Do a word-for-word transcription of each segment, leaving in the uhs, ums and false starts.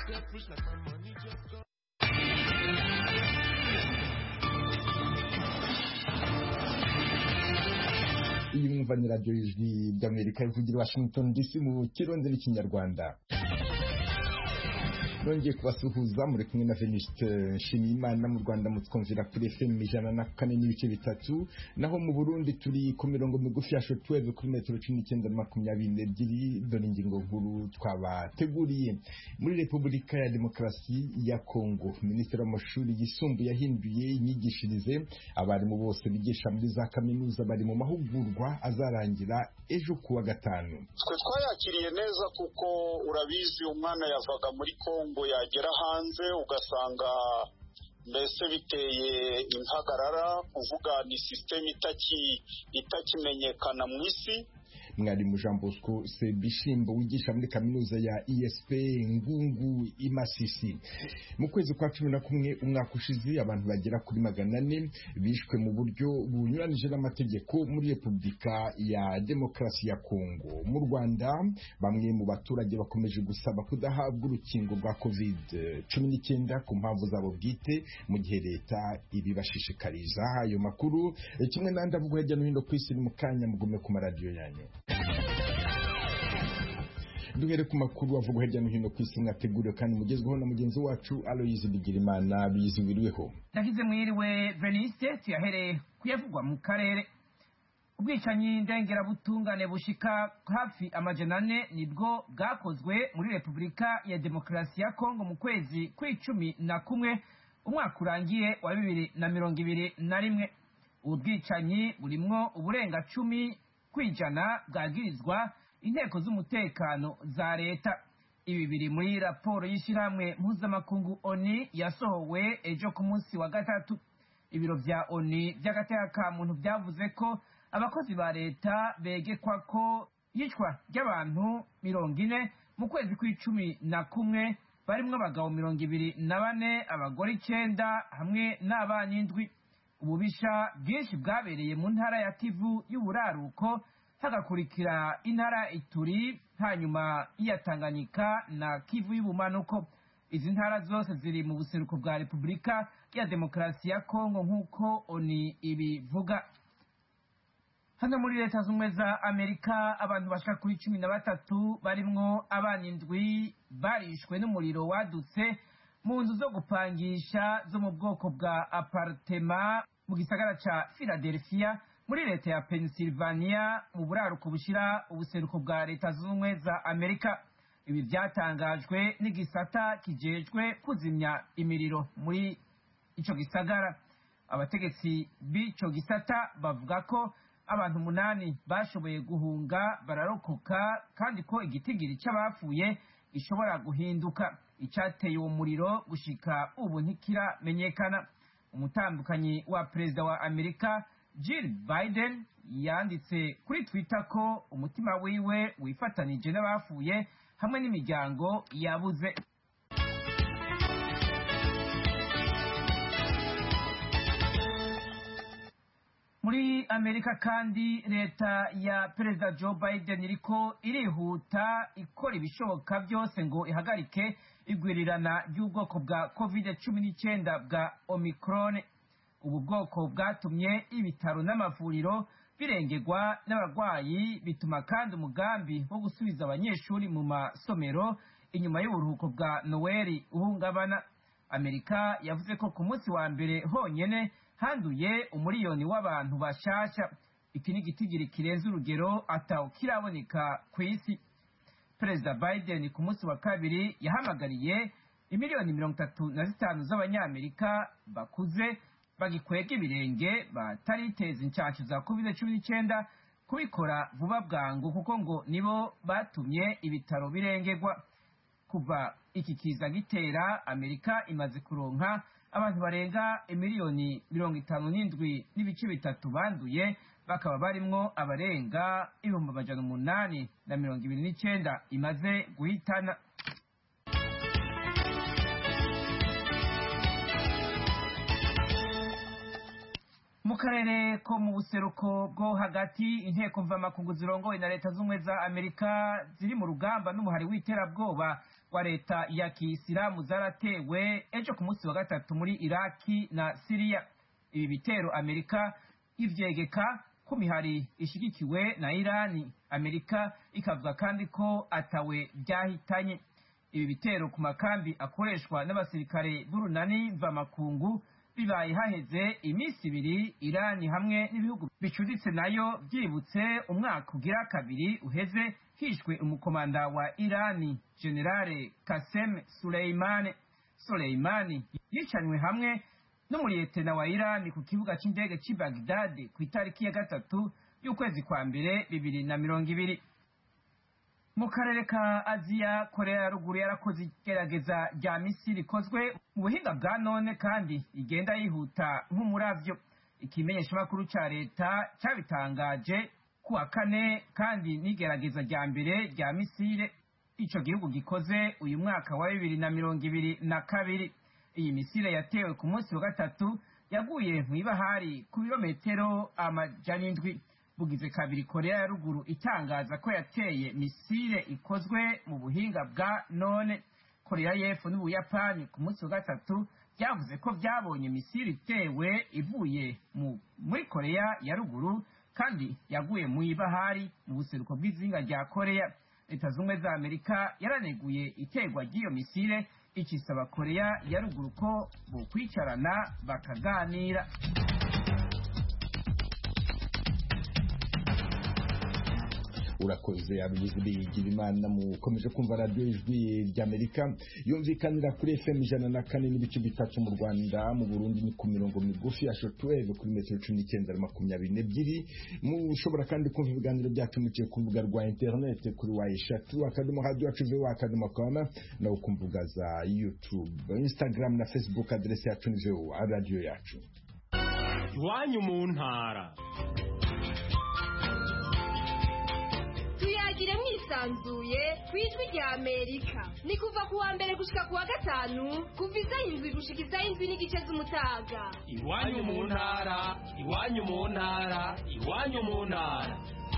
iyi mwumva ni radiyo y'ijwi ry'Amerika ivugira Washington D C mu kirundi n'ikinyarwanda. nongeye kubasuhuza muri kumwe na Venuste Nshimiyimana. Mu Rwanda mutwumvira kuri F M ijana na kane n'ibice bitatu, naho mu Burundi turi ku mirongo migufi ya shortwave kuri metero cumi n'icyenda makumyabiri n'ebyiri. Dore ingingo nkuru twabateguriye. Muri Repubulika ya Demokarasi ya Kongo, Minisitiri w'Amashuri yisumbuye yahinduye inyigishirize. Abarimu bose bigisha muri za kaminuza bari mu mahugurwa azarangira ejo kuwa gatanu. Twe twayakiriye neza kuko urabizi umwana yavaga muri Kongo yagera hanze ugasanga mbese biteye impagarara, kuvuga ni system itaki itakimenyekana mu isi. Mwarimu Jean Bosco Sebishimbo wigisha muri kaminuza ya I S P Ngungu Imasisi. Mu kwezi kwa cumi na kumwe umwaka ushize abantu bagera kuri magana ane bishwe mu buryo bunyuranije n'amategeko muri Repubulika ya Demokarasi ya Kongo. Mu Rwanda bamwe mu baturage bakomeje gusaba kudahabwa urukingo rwa covid cumi n'icyenda ku mpamvu zabo bwite, mu gihe leta ibibashishikariza. Ayo makuru kimwe n'andi avugwa hirya no hino ku isi mu kanya mugume ku maradiyo yanyu. Duhere ku makuru avugwa hirya no hino ku isi mwateguriwe kandi mugezweho na mugenzi wacu Aloyizi Bigirimana. Bizibiriweho ndakize mwiriwe Venice, tuyahereye kuyavugwa mu karere. Ubwicanyi ndengerabutungane bushika hafi amajana ane nibwo bwakozwe muri Repubulika ya Demokarasi ya Kongo mu kwezi kw'icumi na kumwe umwaka urangiye wa bibiri na mirongo ibiri na rimwe. Ubu bwicanyi burimwo uburenga cumi kwijana bwagirizwa inteko z'umutekano za leta. Ibi biri muri raporo y'ishyirahamwe mpuzamakungu O N U yasohowe ejo ku munsi wa gatatu. Ibiro vya O N U by'agateka ka muntu byavuze ko abakozi ba leta begekwa ko yicwa ry'abantu mirongo ine mu kwezi kw'icumi na kumwe, barimwo abagabo mirongo ibiri na bane, abagore icenda hamwe n'abana indwi. Ububisha bwinshi bwabereye mu ntara ya Kivu y'uburaruko, hagakurikira intara Ituri, hanyuma iya Tanganyika na Kivu y'ubumanuko. Izi ntara zose ziri mu buseruko bwa Repubulika ya Demokarasi ya Kongo nk'uko O N U ibivuga. Hano muri Leta Zunze za Amerika abantu bashaka kuri cumi na batatu barimwo abana indwi barishwe n'umuriro wadutse mu nzu zo gupangisha zo mu bwoko bwa apartema mu gisagara ca Philadelphia muri leta ya Pennsylvania mu buraruko bushira ubuseruko bwa Leta Zunze za Amerika. Ibi byatangajwe n'igisata kijejwe kuzimya imiriro muri ico gisagara. Abategetsi b'ico gisata bavuga ko abantu munani bashoboye guhunga bararokoka, kandi ko igitigiri c'abapfuye gishobora guhinduka. Icateye uwo muriro gushika ubu ntikiramenyekana. Umutambukanyi wa perezida wa Amerika Jill Biden yanditse kuri Twitter ko umutima wiwe wifatanije n'abapfuye hamwe n'imiryango yabuze. Muri Amerika kandi leta ya perezida Joe Biden iriko irihuta ikora ibishoboka byose ngo ihagarike igwirirana ry'ubwoko bwa covid cumi n'icyenda bwa Omicron. Ubu bwoko bwatumye ibitaro n'amavuriro birengerwa n'abarwayi, bituma kandi umugambi wo gusubiza abanyeshuri mu masomero inyuma y'uburuhuko bwa Noel uhungabana. Amerika yavuze ko ku munsi wa mbere honyene handuye umuriyoni w'abantu bashasha. Iki ni igitigiri kirenze urugero ataho kiraboneka ku isi. Perezida Biden ku munsi wa kabiri yahamagariye imiliyoni mirongo itatu na zitanu z'abanyamerika bakuze bagikwega ibirenge batariteza inshanshu za covid cumi n'icyenda kubikora vuba bwangu, kuko ngo nibo batumye ibitaro birengerwa. Kuva iki kiza gitera, Amerika imaze kuronka abantu barenga imiliyoni mirongo itanu n'indwi n'ibice bitatu banduye, bakaba barimwo abarenga ibihumbi amajana umunani na mirongo ibiri n'icyenda imaze guhitana. Mu karere ko mu buseruko bwo hagati, inteko mvamakungu zirongowe na Leta Zunze za Amerika ziri mu rugamba n'umuhari w'iterabwoba wa leta ya kiyisilamu zaratewe ejo ku munsi wa gatatu muri iraki na siriya. Ibi bitero amerika ivyegeka ku mihari ishigikiwe na irani. Amerika ikavuga kandi ko atawe byahitanye. Ibi bitero ku makambi akoreshwa n'abasirikare b'urunani mvamakungu bibaye haheze iminsi ibiri irani hamwe n'ibihugu bicuditse nayo byibutse umwaka ugira kabiri uheze hishwe umukomanda wa irani generale Qasem Soleimani. Soleimani yicanywe hamwe n'umuriyetena wa irani ku kibuga c'indege c'i Baghdad ku itariki ya gatatu y'ukwezi kwa mbere bibiri na mirongo ibiri. Mu karere ka Aziya, Korea ya ruguru yarakoze igerageza rya misiri ikozwe mu buhinga bwa none kandi igenda yihuta nk'umuravyo. Ikimenyeshamakuru ca leta cabitangaje ku wa kane, kandi n'igerageza rya mbere rya misire ico gihugu gikoze uyu mwaka wa bibiri na mirongo ibiri na kabiri. Iyi misire yatewe ku munsi wa gatatu yaguye mw'ibahari ku birometero amajana indwi. Bugize kabiri Korea ya ruguru itangaza ko yateye misile ikozwe mu buhinga bwa none. Korea y'Epfo n'Ubuyapani ku munsi wa gatatu byavuze ko byabonye misile itewe ivuye mu muri Korea ya ruguru kandi yaguye mu ibahari mu buseruko bw'izinga rya Korea. Leta zumwe za Amerika yaraneguye iterwa ry'iyo misile ikisaba Korea ya ruguru ko bo kwicarana bakaganira. Urakoze abigize bigira imana mukomeje kumva radio ijwi ry'Amerika yumvikanira kuri F M ijana na kane n'ibice bitatu mu Rwanda. Mu Burundi ni ku mirongo migufi ya shortwave kuri metero cumi n'icyenda na makumyabiri n'ebyiri. Mushobora kandi kumva ibiganiro byacu muciye ku rubuga rwa internet kuri wa eshatu akadomo radio yacu v akadomo com no ku mbuga za YouTube, Instagram na Facebook. Adresse yacu ni v radio yacu. Iwanyu mu ntara tuyagire mwisanzuye kwijwi rya Amerika. Ni kuva kuwa mbere gushika kuwa gatanu kuva izayindwi gushika izayindwi n'igice z'umutaga. Iwanyu mu ntara, iwanyu mu ntara, iwanyu mu ntara.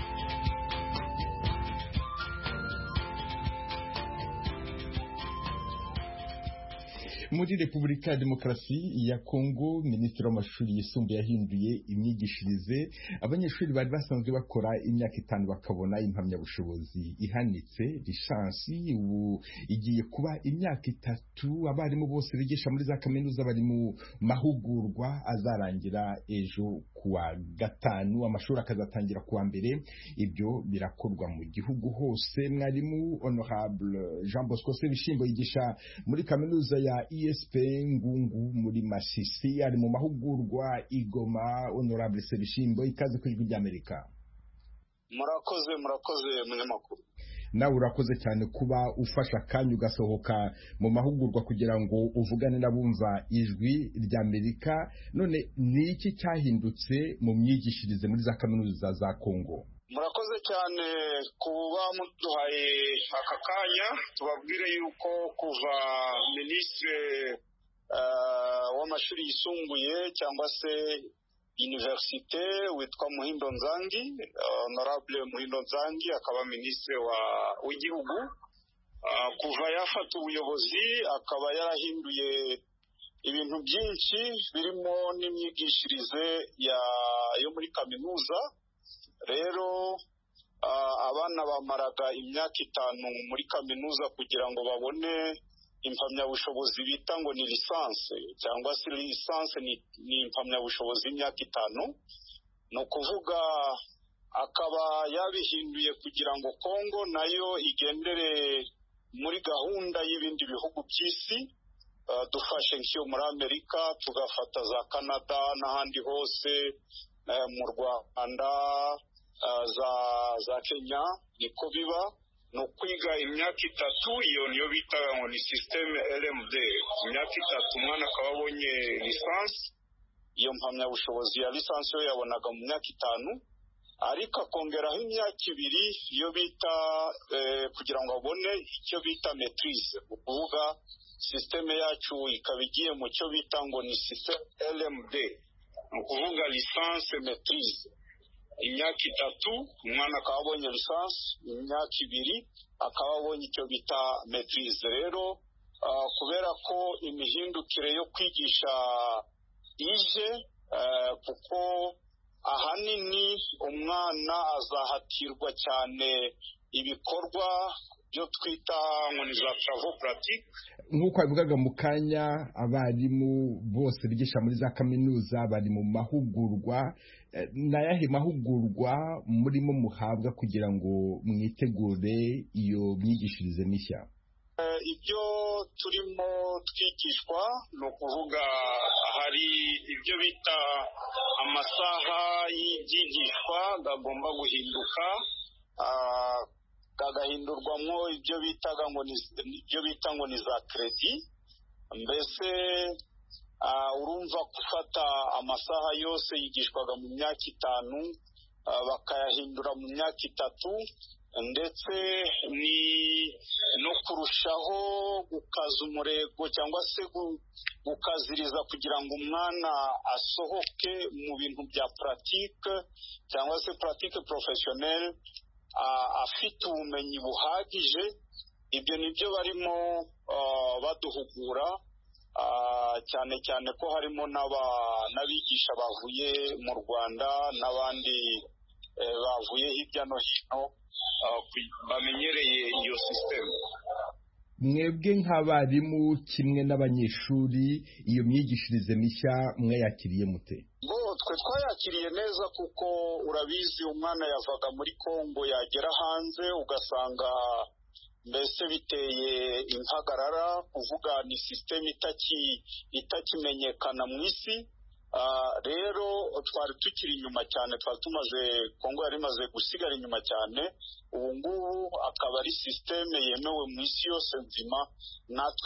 Muri Repubulika ya Demokarasi ya Kongo, Minisitiri w'amashuri yisumbuye yahinduye imyigishirize. Abanyeshuri bari basanzwe bakora imyaka itanu bakabona impamyabushobozi ihanitse lisansi, ubu igiye kuba imyaka itatu. Abarimu bose bigisha muri za kaminuza bari mu mahugurwa azarangira ejo kuwa gatanu, amashuri akazatangira kuwa mbere. Ibyo birakorwa mu gihugu hose. Mwarimu Honorable Jean Bosco Sebishimbo yigisha muri kaminuza ya I S P Ngungu muri Masisi, ari mu mahugurwa igoma. Honorable Sebishimbo, ikaze ku ijwi ry'Amerika. Murakoze murakoze munyamakuru. Nawe urakoze cyane kuba ufasha akanya ugasohoka mu mahugurwa kugira ngo uvugane n'abumva ijwi ry'Amerika. None ni iki cyahindutse mu myigishirize muri za kaminuza za Kongo? Murakoze cyane kuba muduhaye aka kanya. Tubabwire yuko kuva Minisitiri uh, w'amashuri yisumbuye cyangwa se Universite witwa Muhindo Nzangi, Honorable Muhindo Nzangi akaba Minisitiri wa w'igihugu, uh, kuva yafata ubuyobozi akaba yarahinduye ibintu byinshi birimo n'imyigishirize ya yo muri kaminuza. Rero uh, abana bamaraga imyaka itanu muri kaminuza kugira ngo babone impamyabushobozi bita ngo ni lisansi, cyangwa se lisansi ni, ni impamyabushobozi y'imyaka itanu. No kuvuga akaba yabihinduye kugira ngo Kongo nayo igendere muri gahunda y'ibindi bihugu by'isi. Uh, dufashe nk'iyo muri Amerika, tugafata za Canada n'ahandi hose, uh, mu Rwanda, uh, za za Kenya. Niko biba no kwiga imyaka itatu. Iyo niyo bita ngo ni systeme L M D. Imyaka itatu umwana akaba abonye lisansi. Iyo mpamyabushobozi ya lisansi yo yabonaga mu myaka itanu, ariko akongeraho imyaka ibiri iyo bita eh, kugira ngo abone icyo bita maîtrise. Ukuvuga systeme yacu ikaba igiye mu cyo bita ngo ni systeme L M D, ukuvuga lisansi maîtrise. imyaka itatu umwana akaba abonye lisansi, imyaka ibiri akaba abonye icyo bita maitrise. Rero uh, kubera ko imihindukire yo kwigisha ije uh, kuko ahanini umwana azahatirwa cyane ibikorwa byo twita ngo ni za travaux pratiques. Nk'uko abivugaga mu kanya, abarimu bose bigisha muri za kaminuza bari mu mahugurwa. Nayahe mahugurwa murimo muhabwa kugira ngo mwitegure iyo myigishirize mishya? Ibyo turimo twigishwa ni ukuvuga hari ibyo bita amasaha y'ibyigishwa agomba guhinduka, agahindurwamo ibyo bitaga ngo ni ibyo bita ngo ni za kredi. Mbese urumva gufata amasaha yose yigishwaga mu myaka itanu bakayahindura mu myaka itatu, ndetse ni no kurushaho gukaza umurego cyangwa se gukaziriza kugira ngo umwana asohoke mu bintu bya pratique cyangwa se pratique professionnelle afite ubumenyi buhagije. Ibyo nibyo barimo baduhugura, cyane cyane ko harimo n'abigisha bavuye mu Rwanda n'abandi bavuye hirya no hino bamenyereye iyo sisiteme. Mwebwe nk'abarimu kimwe n'abanyeshuri, iyo myigishirize mishya mwayakiriye mute? Bo twe twayakiriye neza kuko urabizi umwana yavaga muri Kongo yagera hanze ugasanga mbese biteye impagarara, kuvuga ni sisiteme itaki itakimenyekana mu isi. Uh, rero twari tukiri inyuma cyane, twari tumaze Kongo yari imaze gusigara inyuma cyane. Ubu ngubu akaba ari sisiteme yemewe mu isi yose nzima, natwe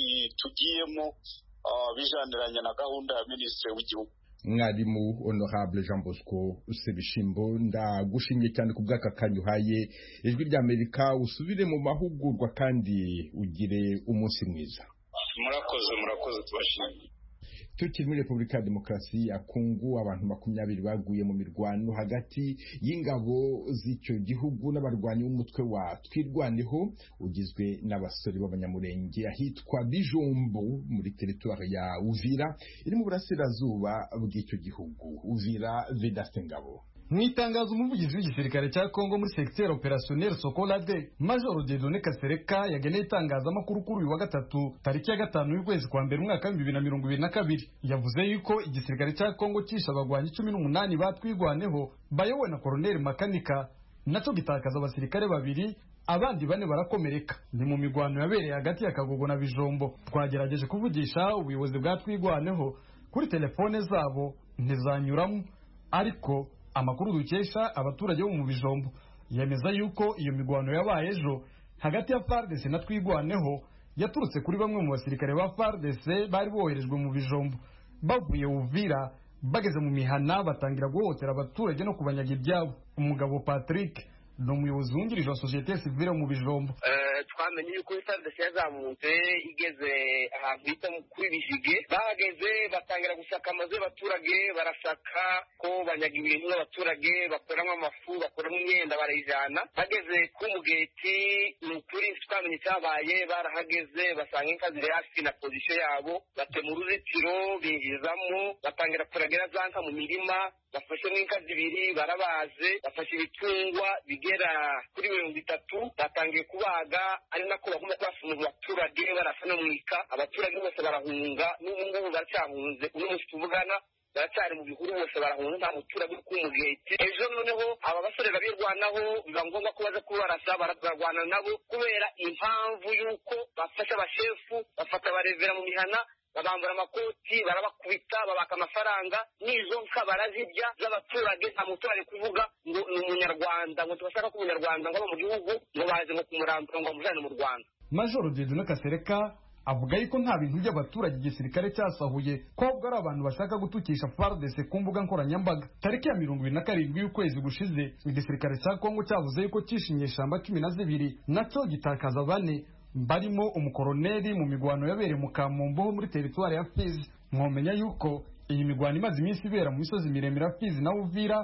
tugiyemo uh, bijaniranye na gahunda ya minisitiri w'igihugu. Mwarimu Honorable Jean Bosco Sebishimbo, ndagushimiye cyane ku bw'aka kanya uhaye Ijwi ry'Amerika. Usubire mu mahugurwa kandi ugire umunsi mwiza. Murakoze murakoze tubashimiye. Tukiri muri Repubulika ya Demokarasi ya Kongo, abantu makumyabiri baguye mu mirwano hagati y'ingabo z'icyo gihugu n'abarwanyi b'umutwe wa Twirwaneho ugizwe n'abasore b'abanyamurenge ahitwa Bijombo muri teritwari ya Uvira iri mu burasirazuba bw'icyo gihugu. Uvira, Vedaste Ngabo. Mu itangazo umuvugizi w'igisirikare cya Kongo muri secteur opérationnel Sokolade, Major Dieudonné Kasereka yageneye itangazamakuru kuri uyu wa gatatu tariki ya gatanu y'ukwezi kwa mbere umwaka wa bibiri na mirongo ibiri na kabiri. Yavuze yuko igisirikare cya Kongo cyishe abagwanyi cumi n'umunani batwirwaneho bayobowe na Colonel Makanika, naco gitakaza abasirikare babiri, abandi bane barakomereka. Ni mu migwano yabereye hagati ya Kagogo na Bijombo. Twagerageje kuvugisha ubuyobozi bwa Twirwaneho kuri telefone zabo ntizanyuramo, ariko amakuru dukesha abaturage bo mu Bijombo yemeza yuko iyo migwano yabaye ejo hagati ya F A R D C na Twirwaneho yaturutse kuri bamwe mu basirikare ba F A R D C bari boherejwe mu Bijombo bavuye Uvira, bageze mu mihana batangira guhotera abaturage no kubanyaga ibyabo. Umugabo Patrick ni umuyobozi wungirije wa societe civile mu Bijombo. Twamenye yuko F A R D C yazamutse igeze ahantu bita kuri Bijige, bahageze batangira gushaka amazu y'abaturage, barashaka ko banyaga ibintu n'abaturage, bakoramo amafu, bakoramo imyenda, barayijana. Bageze ku Mugeti, ni ukuri twamenye cyabaye, barahageze basanga inka ziri hafi na position yabo, batema uruzitiro binjizamo, batangira kuragera za nka mu mirima, bafashe n'inka zibiri, barabaze, bafashe ibitungwa bigera kuri mirongo itatu, batangiye kubaga, ari nako bagomba kubafuna abaturage barasa no mwika. Abaturage bose barahunga, n'ubu ngubu baracyahunze, uno munsi tuvugana baracyari mu bihuru, bose barahunga, nta muturage uri ku Mugeti. Ejo noneho aba basore babirwanaho biba ngombwa ko baza kubarasa, bararwana nabo kubera impamvu y'uko bafashe abashefu, bafata abarevera mu mihana, babambura amakoti, barabakubita, babaka amafaranga, n'izo nka barazirya z'abaturage. Nta muturage kuvuga ngo ni umunyarwanda, ngo tubashaka ko umunyarwanda ngo aba mu gihugu ngo baze ngo kumurambura ngo amujane mu Rwanda. Major Dieudonné Kasereka avuga yuko nta bintu by'abaturage igisirikare cyasahuye, ko ahubwo ari abantu bashaka gutukisha F A R D C ku mbuga nkoranyambaga. Tariki ya mirongo ibiri na karindwi y'ukwezi gushize, igisirikare cya Kongo cyavuze yuko cyishinye shamba cumi na zibiri, nacyo gitakaza bane barimo umukoroneri mu migwano yabereye mu Kamombo muri teritwari ya Fizi. Mwomenya yuko iyi migwano imaze iminsi ibera mu misozi miremire ya Fizi na Uvira,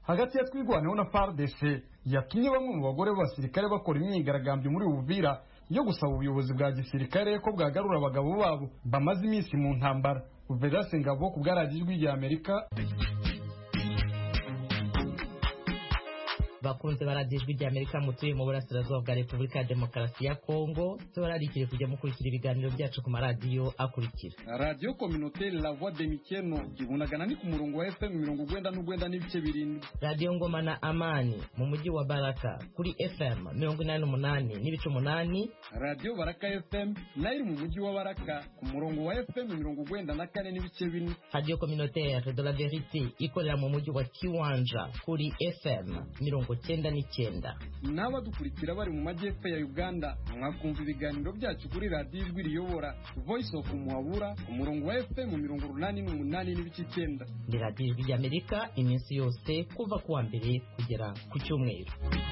hagati ya twigwaneho na F A R D C yatumye bamwe mu bagore b'abasirikare bakora imyigaragambyo muri Uvira yo gusaba ubuyobozi bwa gisirikare ko bwagarura abagabo babo bamaze iminsi mu ntambara. Uvira Sengabo ku bwaragijwe rya Amerika. bakunze baradijwe rya Amerika mutuye mu burasirazuba bwa Repubulika ya Demokarasi ya Kongo tubararikire kujya mukurikira ibiganiro byacu ku maradiyo akurikira. Radio Communautaire La Voix de Mikeno ibunagana ni ku murongo wa F M mirongo urwenda n'urwenda n'ibice birindwi. Radio Ngoma na Amani mu mujyi wa Baraka kuri F M mirongo inani n'umunani n'ibice umunani. Radio Baraka F M nayo mu mujyi wa Baraka ku murongo wa F M mirongo urwenda na kane n'ibice bine. Radio Communautaire de la Vérité ikorera mu mujyi wa Kiwanja kuri F M mirongo cyenda n'icyenda. N'abadukurikira bari mu majyepfo ya Uganda mwakumva ibiganiro byacu kuri radio Ijwi Riyobora Voice of Muhabura ku murongo wa F M mirongo urunani n'umunani n'ibice icyenda. Ni radio Ijwi ry'Amerika iminsi yose kuva kuwa mbere kugera ku cyumweru.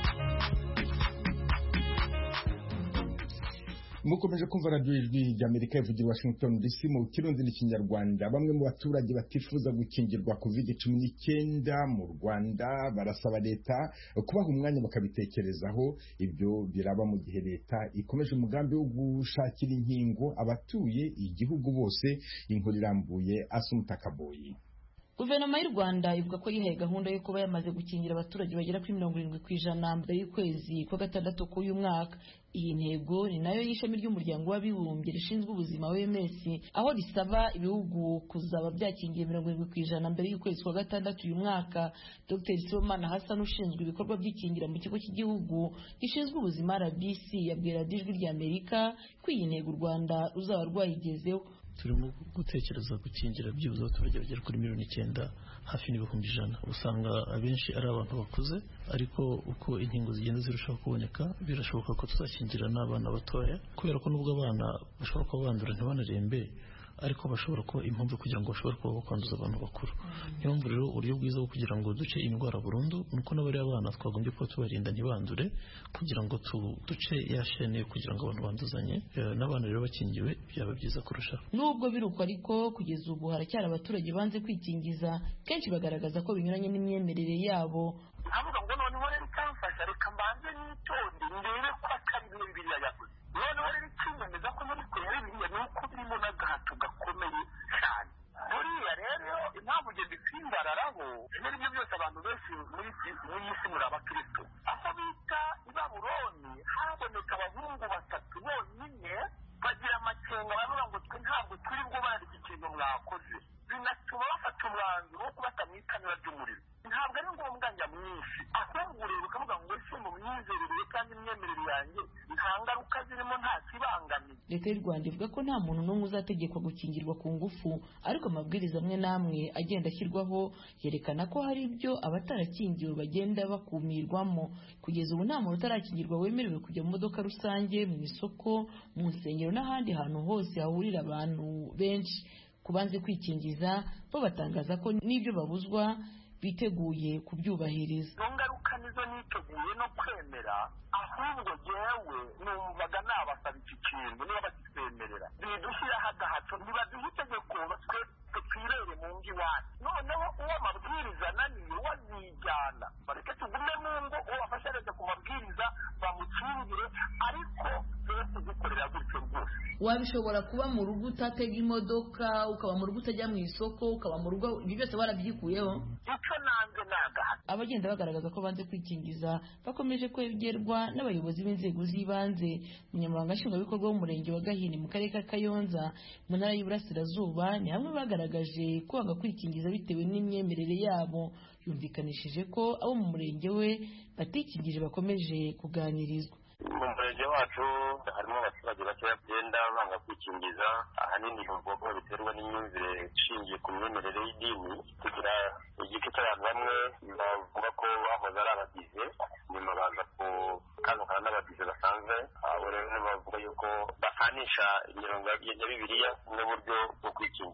mukomeje kumva radio Ijwi ry'Amerika ivugira Washington D C mu kirundi n'ikinyarwanda. Bamwe mu baturage batifuza gukingirwa covid cumi n'icyenda mu Rwanda barasaba leta kubaha umwanya bakabitekerezaho. Ibyo biraba mu gihe leta ikomeje umugambi wo gushakira inkingo abatuye igihugu bose. Inkuru irambuye Asumta Kaboyi. Guverinoma y'u Rwanda ivuga ko yihaye gahunda yo kuba yamaze gukingira abaturage bagera kuri mirongo irindwi ku ijana mbere y'ukwezi kwa gatandatu k'uyu mwaka. Iyi ntego ni nayo y'ishami ry'umuryango w'abibumbye rishinzwe ubuzima O M S, aho risaba ibihugu kuzaba byakingiye mirongo irindwi ku ijana mbere y'ukwezi kwa gatandatu uyu mwaka. Dr Sibomana Hassan ushinzwe ibikorwa by'ikingira mu kigo cy'igihugu gishinzwe ubuzima R B C yabwira Ijwi ry'Amerika ko iyi ntego u Rwanda ruzaba rwayigezeho. turimo gutekereza gukingira byibuze abaturage bagera kuri miliyoni icyenda hafi n'ibihumbi ijana. Usanga abenshi ari abantu bakuze, ariko uko inkingo zigenda zirushaho kuboneka birashoboka ko tuzakingira n'abana batoya, kubera ko nubwo abana bashobora kuba bandura ntibanarembe, ariko bashobora kuba impamvu kugira ngo bashobore kuba bakwanduza abantu bakuru. Niyo mpamvu rero uburyo bwiza bwo kugira ngo duce indwara burundu nuko n'abari abana twagombye kuba tubarinda ntibandure, kugira ngo duce yashene kugira ngo abantu banduzanye. N'abana rero bakingiwe byaba byiza kurushaho. Nubwo biruko ariko kugeza ubu haracyari abaturage banze kwikingiza, kenshi bagaragaza ko binyuranye n'imyemerere yabo. Avuga ngo noneho rero ikamfasha reka mbanze nitonde ndebe ko atari bimwe bibiriya yavuze. Noneho rero ikinyemeza ko muri kureba biriya ni uko birimo n'agahato gakomeye cyane. Buriya rero impamvu ugenda itsimbararaho n'ibyo byose abantu benshi muri iyi si muri abakristo, aho bita i Babuloni haboneka abahungu batatu bonyine bagira amakenga baravuga ngo twe ntabwo turi bwo bari iki kintu mwakoze, binatuma bafata umwanzuro wo kubata mu itanura ry'umuriro. Ntabwo ari ngombwa nyamwinshi, ahubwo rero ukavuga ngo ese mu myizerere kandi imyemerere yanjye nta ngaruka zirimo, nta kibangamiye. Leta y'u Rwanda ivuga ko nta muntu n'umwe uzategekwa gukingirwa ku ngufu, ariko amabwiriza amwe n'amwe agenda ashyirwaho yerekana ko hari ibyo abatarakingiwe bagenda bakumirwamo. Kugeza ubu nta muntu utarakingirwa wemerewe kujya mu modoka rusange, mu isoko, mu nsengero n'ahandi hantu hose hahurira abantu benshi. Kubanze kwikingiza bo batangaza ko n'ibyo babuzwa biteguye kubyubahiriza. Ingaruka nizo niteguye no kwemera, ahubwo jewe numvaga nabasaba iki kintu niba bakitwemerera bidushyiraho agahato, ntibaduhe itegeko twe twirere mu ngo iwacu. Noneho uwo mabwiriza ananiye wazijyana bareke tugume mu ngo, uwo wafashe leta ku mabwiriza bamukingire, ariko twese dukorera gutyo rwose. Wabishobora kuba mu rugo utatega imodoka, ukaba mu rugo utajya mu isoko, ukaba mu rugo, ibi byose warabyikuyeho. Icyo nanze nagahato. Abagenda bagaragaza ko banze kwikingiza bakomeje kwegerwa n'abayobozi b'inzego z'ibanze. Umunyamabanga nshingwabikorwa w'umurenge wa Gahini mu karere ka Kayonza mu ntara y'Iburasirazuba ni hamwe bagaragaje kwanga kwikingiza bitewe n'imyemerere yabo. Yumvikanishije ko abo mu murenge we batikingije bakomeje kuganirizwa. Mu murenge wacu harimo abaturage bakeya bagenda banga kwikingiza, ahanini bavuga ko biterwa n'imyumvire ishingiye ku myemerere y'idini. Kugira igice cy'abantu bamwe bavuga ko bahoze ari abagize, nyuma baza gutandukana n'abagize basanzwe. Abo rero bavuga yuko basanisha imirongo ya Bibiliya n'uburyo bwo kwikingiza.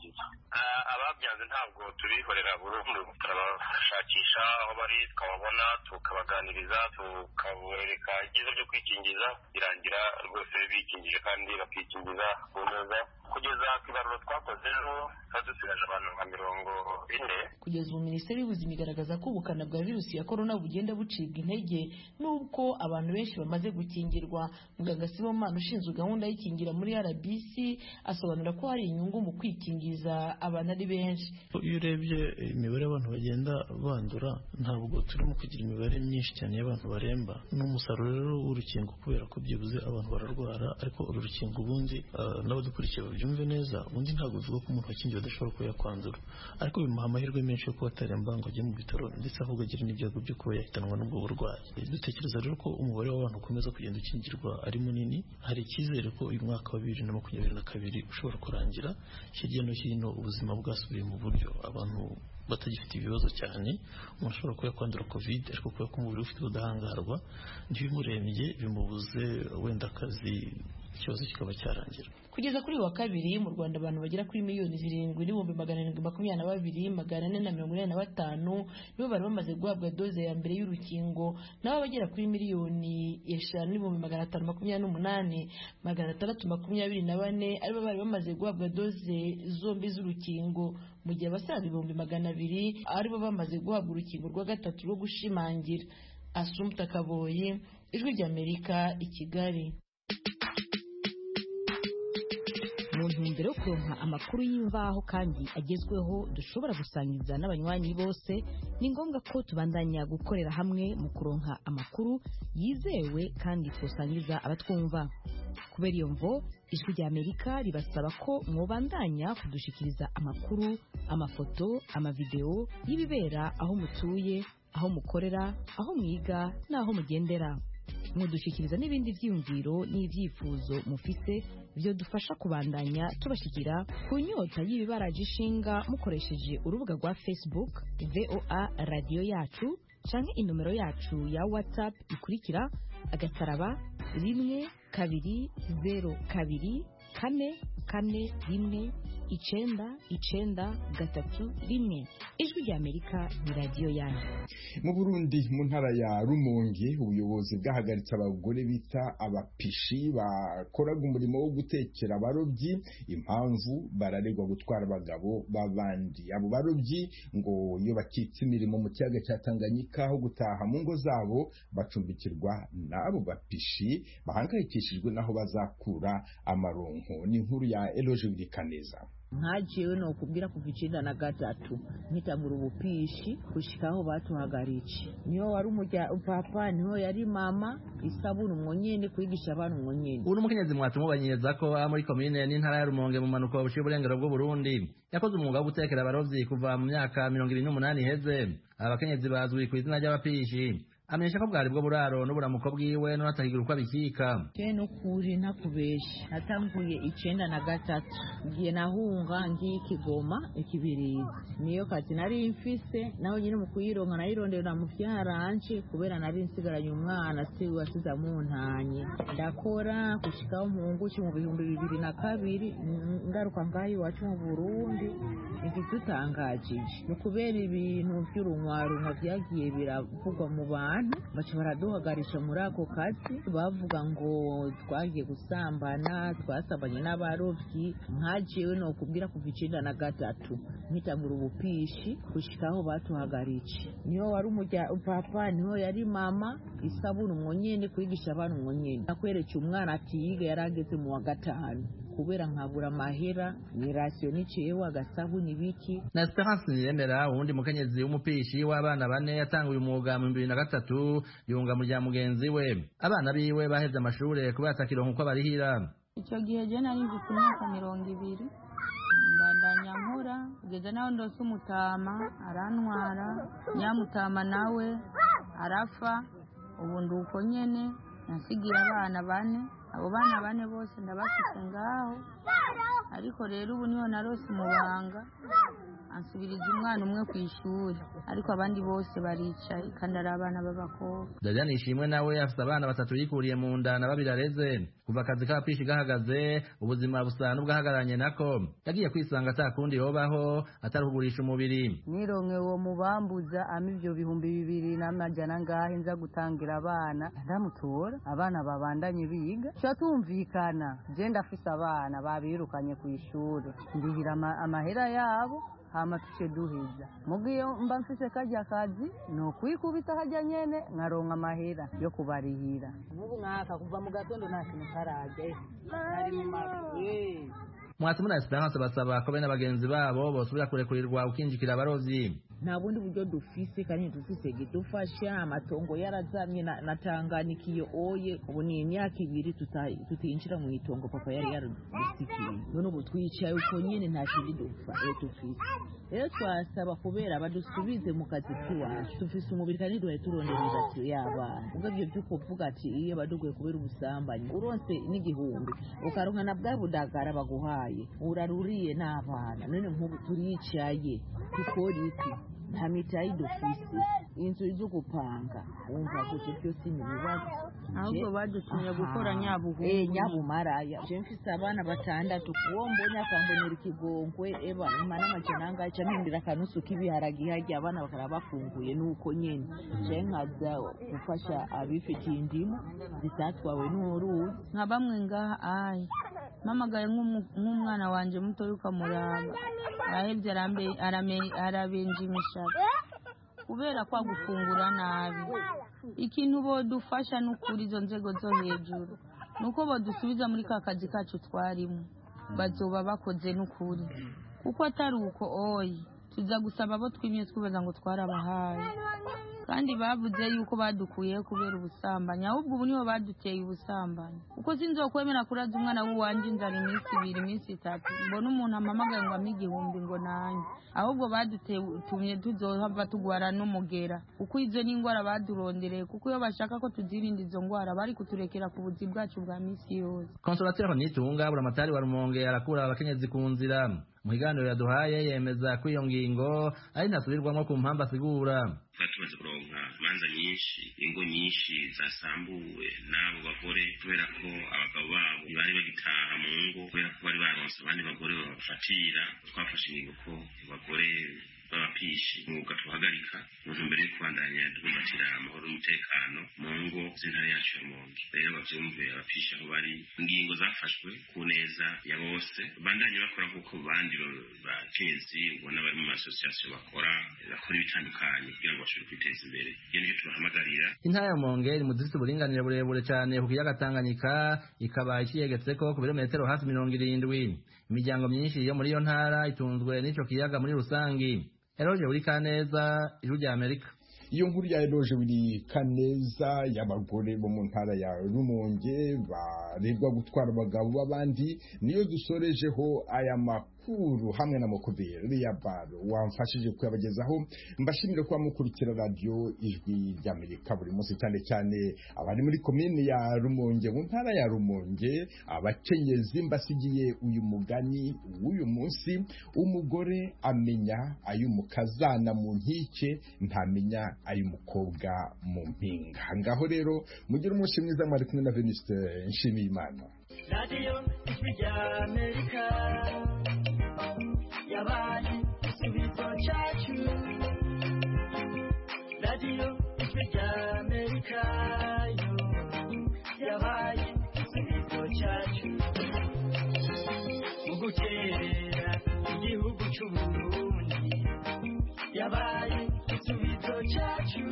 ababyanze ntabwo turihorera burundu, turabashakisha aho bari tukababona tukabaganiriza tukabereka ibyiza byo kwikingiza, birangira rwose bikingije kandi bakikingiza ku neza. Kugeza ku ibaruro twakoze ejo twari dusigaje abantu nka mirongo ine. Kugeza ubu Minisiteri y'Ubuzima igaragaza ko ubukana bwa virusi ya korona bugenda bucibwa intege n'ubwo abantu benshi bamaze gukingirwa. Muganga Sibomana ushinzwe gahunda y'ikingira muri R B C asobanura ko hari inyungu mu kwikingiza abantu ari benshi. Iyo urebye imibare y'abantu bagenda bandura, ntabwo turimo kugira imibare myinshi cyane y'abantu baremba. N'umusaruro rero w'urukingo kubera ko byibuze abantu bararwara, ariko uru rukingo ubundi uh, n'abadukurikiye babyumve neza, ubundi ntabwo bivuga ko umuntu wakingiwe adashobora kuba yakwandura, ariko bimuha amahirwe menshi yo kuba ataremba ngo ajye mu bitaro, ndetse ahubwo agira n'ibyago byo kuba yahitanwa n'ubwo burwayi. Dutekereza rero ko umubare w'abantu ukomeza kugenda ukingirwa ari munini. Hari icyizere ko uyu mwaka wa bibiri na makumyabiri na kabiri ushobora kurangira hirya no hino ubuzima bwasubiye mu buryo, abantu batagifite ibibazo cyane. Umuntu ashobora kuba yakwandura covid, ariko kuba ko umubiri ufite ubudahangarwa ntibimurembye bimubuze wenda akazi, ikibazo kikaba cyarangira. Kugeza kuri wa kabiri mu Rwanda abantu bagera kuri miliyoni zirindwi n'ibihumbi magana arindwi makumyabiri na babiri magana ane na mirongo inani na batanu nibo bari bamaze guhabwa doze ya mbere y'urukingo, naho abagera kuri miliyoni eshanu n'ibihumbi magana atanu makumyabiri n'umunani magana atandatu makumyabiri na bane aribo bari bamaze guhabwa doze zombi z'urukingo, mu gihe abasaga ibihumbi magana abiri aribo bamaze guhabwa urukingo rwa gatatu rwo gushimangira. Assumpta Kaboyi, Ijwi ry'Amerika, i Kigali. Mu ntumbero yo kuronka amakuru y'imvaho kandi agezweho dushobora gusangiza n'abanywanyi bose, ni ngombwa ko tubandanya gukorera hamwe mu kuronka amakuru yizewe kandi twosangiza abatwumva. Kubera iyo mvo, Ijwi ry'Amerika ribasaba ko mwobandanya kudushikiriza amakuru, amafoto, amavideo y'ibibera aho mutuye, aho mukorera, aho mwiga n'aho mugendera. Mudushikiriza n'ibindi vyiyumviro n'ivyifuzo mufise byo dufasha kubandanya tubashikira ku nyota y'ibibaraje ishinga mukoresheje urubuga rwa Facebook V O A Radio Yacu canke inomero yacu ya WhatsApp ikurikira agataraba rimwe kabiri zero kabiri kane kane rimwe icenda icenda gatatu rimwe. Ijwi ry'Amerika ni radio yanyu. Mu Burundi mu ntara ya Rumonge ubuyobozi bwahagaritse abagore bita abapishi bakoraga umurimo wo gutekera abarobyi, impamvu bararegwa gutwara abagabo babandi. Abo barobyi ngo iyo bakitse imirimo mu kiyaga cya Tanganyika aho gutaha mu ngo zabo bacumbikirwa n'abo bapishi bahangayikishijwe naho bazakura amaronko. Ni inkuru ya Eloge Birikaneza. Nkajewe no kubwira kuva icenda na gatatu nitangura ubupishi kushikaho batuhagaritse, niho wari umujya papa, niho yari mama, isabuni umwonyene kwigisha abantu umwonyene. Uri umukenyezi mwatumubanyiriza ko muri komine n'intara ya Rumonge mu manuko bushiye uburengero bwo Burundi yakoze umwuga wo gutekera abarovyi kuva mu myaka mirongo ibiri n'umunani iheze. Abakenyezi bazwi ku izina ry'abapishi amenyesha ko bwari bwo buraro n'uburamuko bwiwe n'atakigira uko abikika. Je no kuri ntakubesha, natanguye icenda na gatatu ngiye nahunga ngiye Kigoma ikibirizi, niyo kazi nari mfise naho nyine mu kuyironka nayirondera mu vyaranje kubera nari nsigaranye umwana si wasiza mu ntanye. Ndakora gushikaho mpunguki mu bihumbi bibiri na kabiri ngaruka ngayi wacu mu Burundi. Igitutangajije no kubera ibintu by'urunwarunwa vyagiye biravugwa mu bantu, baca baraduhagarisha muri ako kazi, bavuga ngo twagiye gusambana, twasabanye n'abarovyi. Nkajewe no kubwira kuva icenda na gatatu nkitangura ubupishi gushikaho batuhagaritse, niho wari umujya papa, niho yari mama, isabuni umwonyene kwigisha abantu umwonyene. Nakweretse umwana atiyiga yarageze mu wa gatanu kubera nkabura amahera ni ratio niciyeho agasabuni biki. Na Esperance Niremera uwundi mukenyezi w'umupishi w'abana bane yatanguye umwuga mu bibiri na gatatu yunga mu rya mugenzi we. Abana biwe baheze amashure kubera atakironka uko barihira. Icyo gihe je nari mfite imyaka mirongo ibiri ndandanya nkora kugeza naho ndose umutama arantwara, nyamutama nawe arafa, ubu nduko nyene nasigira abana bane abo bana bane bose ndabafite ngaho ariko rero ubu niho narose umubanga ansubiriza umwana umwe ku ishuri ariko abandi bose baricaye kandi ari abana b'abakobwa. Dadiane Ishimwe nawe afite abana batatu yikuriye mu nda na babiri areze kuva akazi k'abapishi gahagaze ubuzima busa n'ubwahagaranye nako yagiye kwisanga atakundi yobaho atari kugurisha umubiri. Nironke uwo mubambuza ama ivyo bihumbi bibiri n'amajana ngahe nza gutangira abana ndamutora abana babandanye biga cyo tumvikana je ndafise abana babirukanye ku ishuri ndihira amahera yabo hama tuce duhiza mugiyo mba mfise kajya kazi no kwikubita hajya nyene nkaronka amahera yo kubarihira n'ubu mwaka kuva mu gatondo nta kintu karaje ari mu mazi. Mwati muna Esperance basaba ko bene abagenzi babo bosubira kurekurirwa ukinjikira abarovyi. Nta bundi buryo dufise kandi dufise gidufasha amatongo yarazamye na Tanganikiyo oye ubu ni imyaka ibiri tutinjira mu itongo papa yari yaradusikiye none ubu twicaye uko nyene nta kindi dufa dufise rero twasaba kubera abadusubize mu kazi kiwacu dufise umubiri kandi duhaye turondera ibati y'abana ugavyo byuko vuga ati iyo baduguye kubera ubusambanyi uronse n'igihumbi ukaronka na bwa budagara baguhaye uraruriye n'abana none nk'ubu turicaye tukora iki nta mitayi dufise inzu zo gupanga wumva gute byose ni bibazo ahubwo badutumye gukora nyabuhungu eh nyabumaraya je mfise abana batandatu uwo mbonye akambonera ikigongwe eba imana amacenanga aca mpindira kanusu k'ibiharagi hajya abana bakara bafunguye nuko nyene je nkaza gufasha abifitiye indimu zitatwawe n'uruzi nka bamwe ngaha ayi mamagaye nk'umwana wanje muto yuka muraba arahevye arambe arame arabenjimisha kubera kwa gufungura nabi ikintu bodufasha n'ukuri izo nzego zo hejuru nuko bodusubiza muri ka kazi kacu twarimo bazoba bakoze n'ukuri kuko atari uko oyi tuza gusaba abo twimye twibaza ngo twarabahaye kandi bavuze yuko badukuye kubera ubusambanyi ahubwo ubu niho baduteye ubusambanyi uko sinzokwemera kuraza umwana w'uwanje inzara iminsi ibiri iminsi itatu mbona umuntu amamagaye ngo ampe igihumbi ngo nanjye ahubwo badutumye tuzohava tugwara n'umugera kuko izo ni indwara badurondereye kuko iyo bashaka ko tuzirinda izo ndwara bari kuturekera ku buzi bwacu bwa misi yose. Consolateur Nitunga buramatari wa Rumonge arakura abakenyezi ku nzira mu kiganiro yaduhaye yemeza ko iyo ngingo ari ntasubirwamo ku mpamvu asigura. Tumaze kuronka imanza nyinshi ingo nyinshi zasambuwe n'abo bagore kubera ko abagabo babo bari bagitaha mu ngo kubera ko bari baronse abandi bagore babafatira twafashe ingingo ko abagore babapishi mwuga tuhagarika mu ntumbero yo kubandanya tubumbatira amahoro n'umutekano mu ngo z'intara yacu ya Rumonge. Rero bavyumve abapishi aho bari ingingo zafashwe ku neza ya bose bandanye bakora nk'uko bandi bakenyezi ubona bari mu masosiyasiyo bakora bakora ibitandukanye kugira ngo bashobore kwiteza imbere. Iyo niyo tubahamagarira. Intara ya Rumonge iri mu zifite uburinganire burebure cyane ku kiyaga Tanganyika ikaba ikiyegetseko ku birometero hafi mirongo irindwi. Imiryango myinshi yo muri iyo ntara itunzwe n'ico kiyaga muri rusangi. Eroje uri Kaneza ijuru rya Amerika. Iyo nkuru ya Eroje uri Kaneza y'abagore bo mu ntara ya Rumonge barebwa gutwara abagabo b'abandi niyo dusorejeho aya makuru hamwe na Mukubiri ya Baro wamfashije kuyabagezaho. Mbashimire kuba mukurikira radio ijwi rya Amerika buri munsi cyane cyane abari muri komine ya Rumonge mu ntara ya Rumonge abakenyezi mbasigiye uyu mugani w'uyu munsi umugore amenya ay'umukazana mu nkike ntamenya ay'umukobwa mu mpinga. Ngaho rero mugire umunsi mwiza mwari kumwe na Venuste Nshimiyimana. Radio ijwi rya Amerika yabaye igisubizo cyacu. Radio ijwi rya Amerika yo yabaye igisubizo cyacu. Mu guterera igihugu cy'u Burundi yabaye igisubizo cyacu.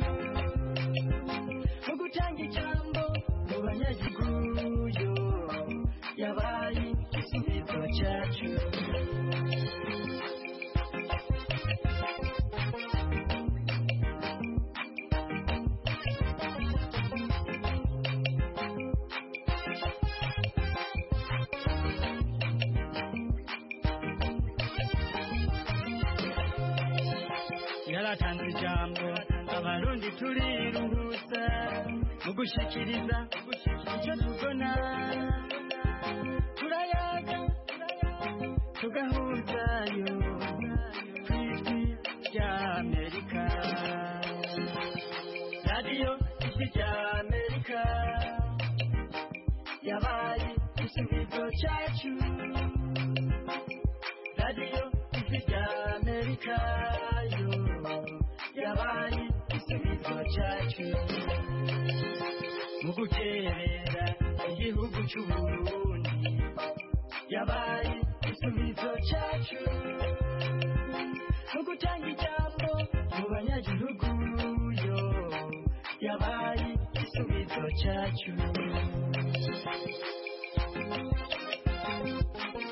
Mu gutanga ijambo mu banyagihugu yo yabaye igisubizo cyacu. Yaratanze ijambo abarundi turiruhutsa mu gushikiriza icyo tubona turayaga tugahuzayo ku ijwi rya amerika radiyo ijwi rya amerika yabaye igisubizo cyacu radiyo ijwi rya amerika yo yabaye igisubizo cyacu mu gukerera igihugu cy'uburundi yabaye igisubizo cyacu mu gutanga ijambo mu banyagihugu yo yabaye igisubizo cyacu